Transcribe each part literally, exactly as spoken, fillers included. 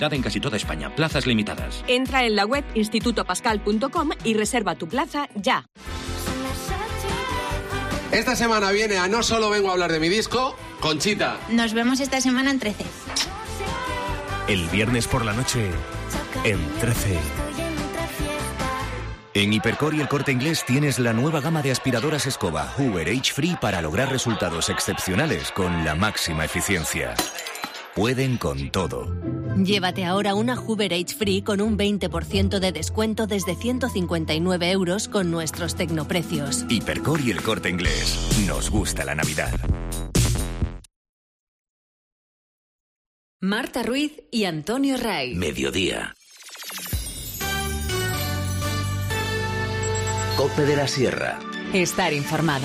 En casi toda España, plazas limitadas. Entra en la web instituto pascal punto com y reserva tu plaza ya. Esta semana viene a No Solo Vengo a Hablar de Mi Disco, Conchita. Nos vemos esta semana en trece. El viernes por la noche, en trece. En Hipercor y El Corte Inglés tienes la nueva gama de aspiradoras escoba Hoover H-Free para lograr resultados excepcionales con la máxima eficiencia. Pueden con todo. Llévate ahora una Hoover H-Free con un veinte por ciento de descuento desde ciento cincuenta y nueve euros con nuestros tecnoprecios. Hipercor y El Corte Inglés. Nos gusta la Navidad. Marta Ruiz y Antonio Ray. Mediodía. Cope de la Sierra. Estar informado.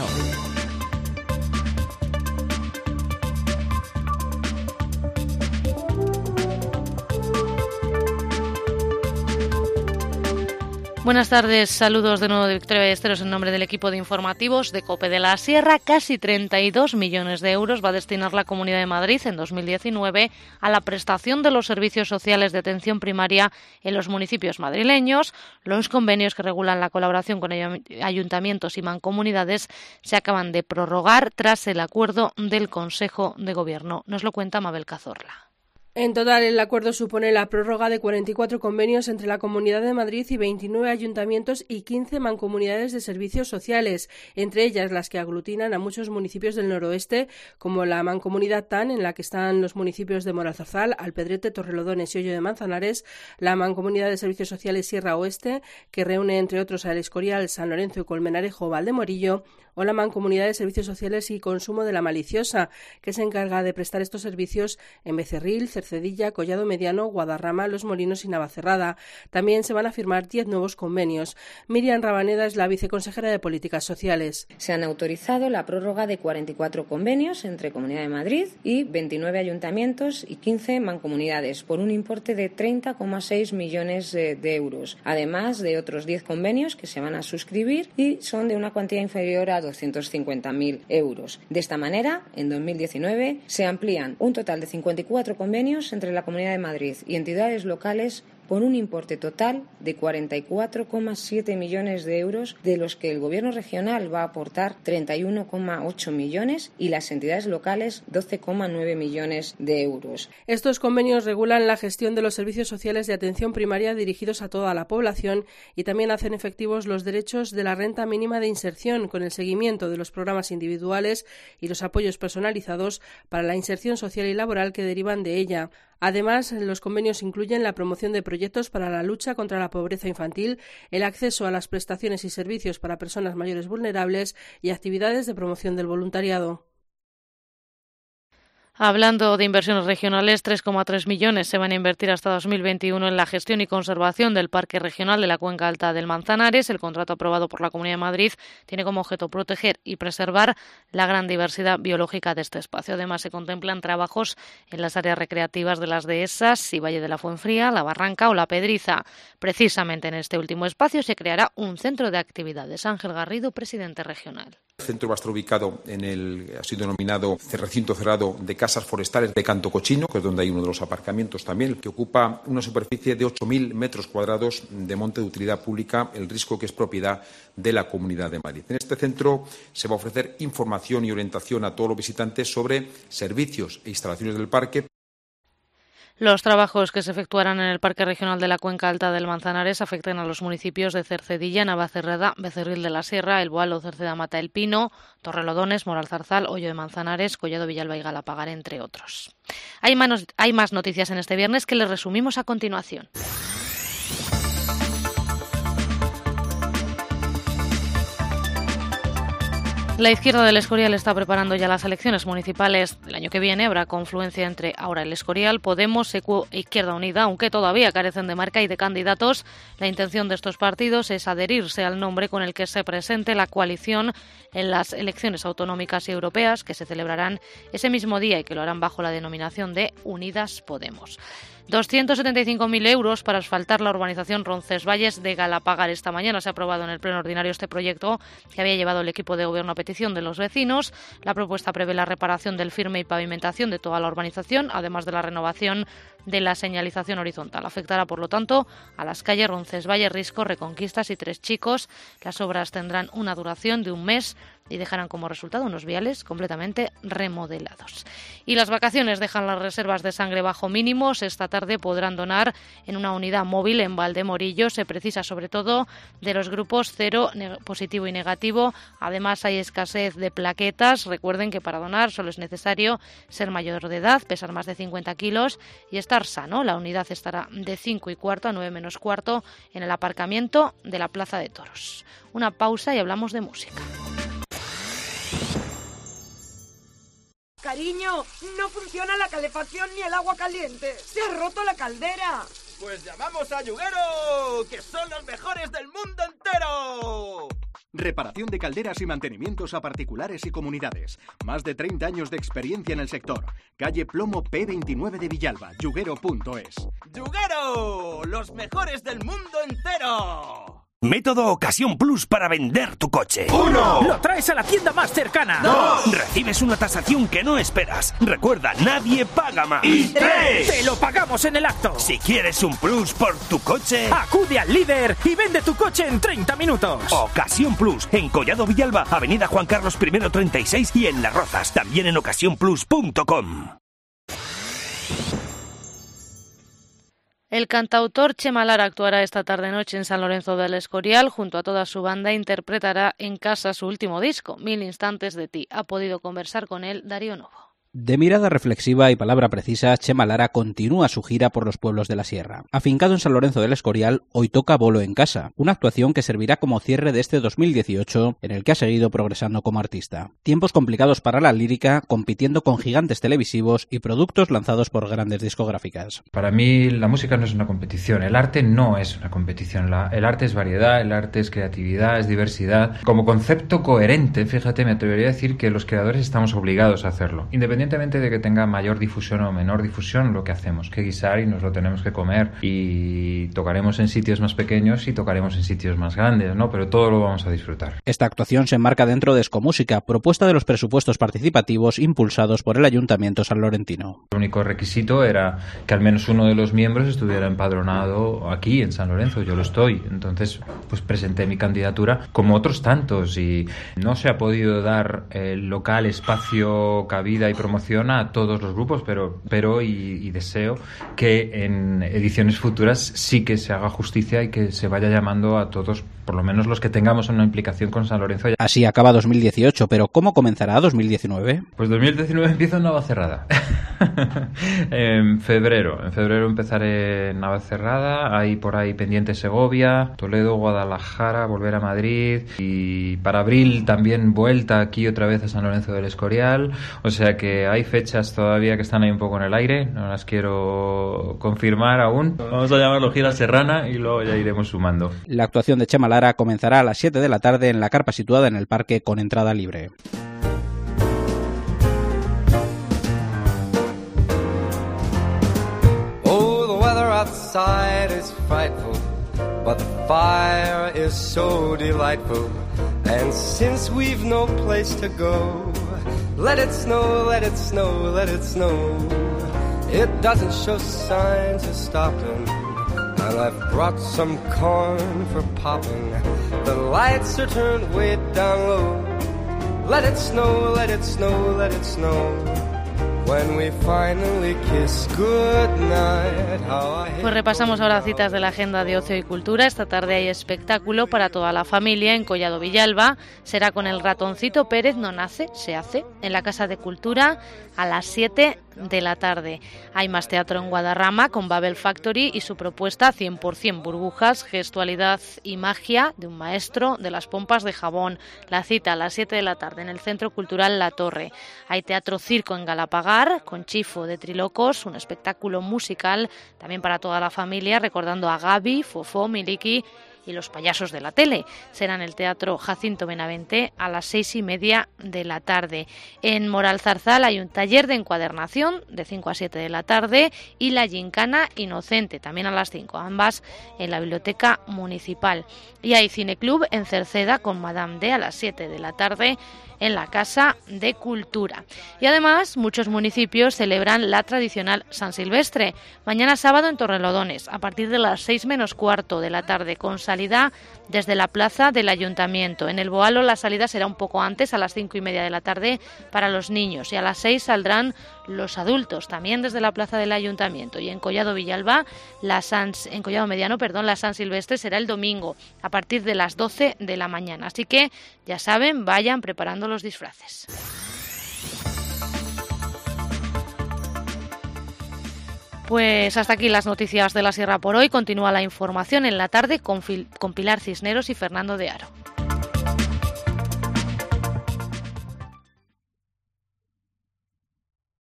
Buenas tardes, saludos de nuevo de Victoria Ballesteros en nombre del equipo de informativos de COPE de la Sierra. Casi treinta y dos millones de euros va a destinar la Comunidad de Madrid en dos mil diecinueve a la prestación de los servicios sociales de atención primaria en los municipios madrileños. Los convenios que regulan la colaboración con ayuntamientos y mancomunidades se acaban de prorrogar tras el acuerdo del Consejo de Gobierno. Nos lo cuenta Mabel Cazorla. En total, el acuerdo supone la prórroga de cuarenta y cuatro convenios entre la Comunidad de Madrid y veintinueve ayuntamientos y quince mancomunidades de servicios sociales, entre ellas las que aglutinan a muchos municipios del noroeste, como la Mancomunidad T A N, en la que están los municipios de Morazarzal, Alpedrete, Torrelodones y Hoyo de Manzanares, la Mancomunidad de Servicios Sociales Sierra Oeste, que reúne entre otros a El Escorial, San Lorenzo y Colmenarejo, Valdemorillo, o la Mancomunidad de Servicios Sociales y Consumo de la Maliciosa, que se encarga de prestar estos servicios en Becerril, Cercedilla, Collado Mediano, Guadarrama, Los Molinos y Navacerrada. También se van a firmar diez nuevos convenios. Miriam Rabaneda es la viceconsejera de Políticas Sociales. Se han autorizado la prórroga de cuarenta y cuatro convenios entre Comunidad de Madrid y veintinueve ayuntamientos y quince mancomunidades por un importe de treinta coma seis millones de euros, además de otros diez convenios que se van a suscribir y son de una cuantía inferior a doscientos cincuenta mil euros. De esta manera, en dos mil diecinueve se amplían un total de cincuenta y cuatro convenios entre la Comunidad de Madrid y entidades locales por un importe total de cuarenta y cuatro coma siete millones de euros, de los que el Gobierno regional va a aportar treinta y uno coma ocho millones y las entidades locales doce coma nueve millones de euros. Estos convenios regulan la gestión de los servicios sociales de atención primaria dirigidos a toda la población y también hacen efectivos los derechos de la renta mínima de inserción, con el seguimiento de los programas individuales y los apoyos personalizados para la inserción social y laboral que derivan de ella. Además, los convenios incluyen la promoción de proyectos para la lucha contra la pobreza infantil, el acceso a las prestaciones y servicios para personas mayores vulnerables y actividades de promoción del voluntariado. Hablando de inversiones regionales, tres coma tres millones se van a invertir hasta dos mil veintiuno en la gestión y conservación del Parque Regional de la Cuenca Alta del Manzanares. El contrato aprobado por la Comunidad de Madrid tiene como objeto proteger y preservar la gran diversidad biológica de este espacio. Además, se contemplan trabajos en las áreas recreativas de las dehesas y Valle de la Fuenfría, La Barranca o La Pedriza. Precisamente en este último espacio se creará un centro de actividades. Ángel Garrido, presidente regional. El centro va a estar ubicado en el, ha sido denominado recinto cerrado de casas forestales de Canto Cochino, que es donde hay uno de los aparcamientos también, que ocupa una superficie de ocho mil metros cuadrados de monte de utilidad pública, el Risco, que es propiedad de la Comunidad de Madrid. En este centro se va a ofrecer información y orientación a todos los visitantes sobre servicios e instalaciones del parque. Los trabajos que se efectuarán en el Parque Regional de la Cuenca Alta del Manzanares afectan a los municipios de Cercedilla, Navacerrada, Becerril de la Sierra, El Boalo, Cerceda Mata, El Pino, Torrelodones, Moralzarzal, Hoyo de Manzanares, Collado Villalba y Galapagar, entre otros. Hay más, hay más noticias en este viernes que les resumimos a continuación. La izquierda del Escorial está preparando ya las elecciones municipales del año que viene. Habrá confluencia entre ahora el Escorial, Podemos, Equo e Izquierda Unida, aunque todavía carecen de marca y de candidatos. La intención de estos partidos es adherirse al nombre con el que se presente la coalición en las elecciones autonómicas y europeas, que se celebrarán ese mismo día y que lo harán bajo la denominación de Unidas Podemos. doscientos setenta y cinco mil euros para asfaltar la urbanización Roncesvalles de Galapagar. Esta mañana se ha aprobado en el pleno ordinario este proyecto que había llevado el equipo de gobierno a petición de los vecinos. La propuesta prevé la reparación del firme y pavimentación de toda la urbanización, además de la renovación de la señalización horizontal. Afectará, por lo tanto, a las calles Roncesvalles, Risco, Reconquistas y Tres Chicos. Las obras tendrán una duración de un mes y dejarán como resultado unos viales completamente remodelados. Y las vacaciones dejan las reservas de sangre bajo mínimos. Esta tarde podrán donar en una unidad móvil en Valdemorillo. Se precisa sobre todo de los grupos cero, positivo y negativo. Además hay escasez de plaquetas. Recuerden que para donar solo es necesario ser mayor de edad, pesar más de cincuenta kilos y estar sano. La unidad estará de cinco y cuarto a nueve menos cuarto en el aparcamiento de la Plaza de Toros. Una pausa y hablamos de música. Cariño, no funciona la calefacción ni el agua caliente. ¡Se ha roto la caldera! Pues llamamos a Yuguero, que son los mejores del mundo entero. Reparación de calderas y mantenimientos a particulares y comunidades. Más de treinta años de experiencia en el sector. Calle Plomo P veintinueve de Villalba, yuguero punto es. ¡Yuguero! ¡Los mejores del mundo entero! Método Ocasión Plus para vender tu coche. ¡Uno! ¡Lo traes a la tienda más cercana! ¡Dos! Recibes una tasación que no esperas. Recuerda, nadie paga más. ¡Y tres! ¡Te lo pagamos en el acto! Si quieres un plus por tu coche, acude al líder y vende tu coche en treinta minutos. Ocasión Plus, en Collado Villalba, Avenida Juan Carlos primero treinta y seis y en Las Rozas. También en ocasión plus punto com. El cantautor Chema Lara actuará esta tarde-noche en San Lorenzo del Escorial. Junto a toda su banda interpretará en casa su último disco, Mil Instantes de Ti. Ha podido conversar con él Darío Novo. De mirada reflexiva y palabra precisa, Chema Lara continúa su gira por los pueblos de la Sierra. Afincado en San Lorenzo del Escorial, hoy toca Bolo en casa, una actuación que servirá como cierre de este dos mil dieciocho, en el que ha seguido progresando como artista. Tiempos complicados para la lírica, compitiendo con gigantes televisivos y productos lanzados por grandes discográficas. Para mí la música no es una competición, el arte no es una competición, la, el arte es variedad, el arte es creatividad, es diversidad. Como concepto coherente, fíjate, me atrevería a decir que los creadores estamos obligados a hacerlo, independientemente de que tenga mayor difusión o menor difusión lo que hacemos, que guisar y nos lo tenemos que comer, y tocaremos en sitios más pequeños y tocaremos en sitios más grandes, ¿no? Pero todo lo vamos a disfrutar. Esta actuación se enmarca dentro de Escomúsica, propuesta de los presupuestos participativos impulsados por el Ayuntamiento sanlorentino. El único requisito era que al menos uno de los miembros estuviera empadronado aquí en San Lorenzo. Yo lo estoy, entonces pues presenté mi candidatura como otros tantos y no se ha podido dar el local, espacio, cabida y promoción a todos los grupos, pero, pero y, y deseo que en ediciones futuras sí que se haga justicia y que se vaya llamando a todos, por lo menos los que tengamos una implicación con San Lorenzo. Así acaba dos mil dieciocho, pero ¿cómo comenzará dos mil diecinueve? Pues dos mil diecinueve empieza en Navacerrada. en febrero. En febrero empezaré en Navacerrada, hay por ahí pendiente Segovia, Toledo, Guadalajara, volver a Madrid, y para abril también vuelta aquí otra vez a San Lorenzo del Escorial. O sea que hay fechas todavía que están ahí un poco en el aire, no las quiero confirmar aún. Vamos a llamarlo gira serrana y luego ya iremos sumando. La actuación de Chema Lara comenzará a las siete de la tarde en la carpa situada en el parque con entrada libre. Oh, the weather outside is frightful, but the fire is so delightful. And since we've no place to go, let it snow, let it snow, let it snow. It doesn't show signs of stopping, and I've brought some corn for popping. The lights are turned way down low. Let it snow, let it snow, let it snow. When we finally kiss goodnight, how I hate. Pues repasamos ahora citas de la agenda de ocio y cultura. Esta tarde hay espectáculo para toda la familia en Collado Villalba. Será con El Ratoncito Pérez no nace, se hace, en la Casa de Cultura a las siete de la tarde. Hay más teatro en Guadarrama con Babel Factory y su propuesta cien por ciento burbujas, gestualidad y magia de un maestro de las pompas de jabón. La cita a las siete de la tarde en el Centro Cultural La Torre. Hay teatro circo en Galapagar con Chifo de Trilocos, un espectáculo musical también para toda la familia, recordando a Gaby, Fofó, Miliki y Los payasos de la tele. Será en el Teatro Jacinto Benavente a las seis y media de la tarde. En Moralzarzal hay un taller de encuadernación de cinco a siete de la tarde y la Gincana Inocente, también a las cinco, ambas en la Biblioteca Municipal. Y hay cineclub en Cerceda con Madame D a las siete de la tarde en la Casa de Cultura. Y además, muchos municipios celebran la tradicional San Silvestre. Mañana sábado en Torrelodones, a partir de las seis menos cuarto de la tarde, con salida desde la plaza del Ayuntamiento. En el Boalo la salida será un poco antes, a las cinco y media de la tarde, para los niños. Y a las seis saldrán los adultos, también desde la plaza del Ayuntamiento. Y en Collado Villalba, la San, en Collado Mediano, perdón, la San Silvestre será el domingo, a partir de las doce de la mañana. Así que, ya saben, vayan preparando los disfraces. Pues hasta aquí las noticias de la Sierra por hoy. Continúa la información en la tarde con, Fil- con Pilar Cisneros y Fernando de Aro.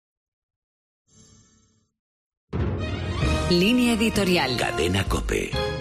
Línea editorial. Cadena COPE.